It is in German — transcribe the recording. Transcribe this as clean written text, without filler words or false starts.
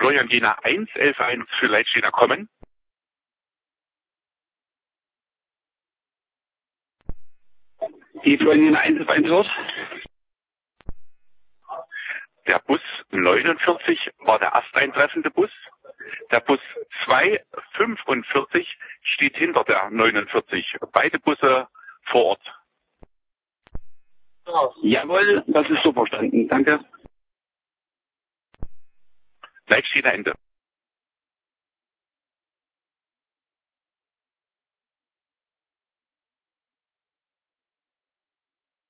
Florian Jena 111 für Leitstehner kommen. Die Florian Jena 111 wird. Der Bus 49 war der ersteintreffende Bus. Der Bus 245 steht hinter der 49. Beide Busse vor Ort. Jawohl, das ist so verstanden. Danke. Leitstehner Ende.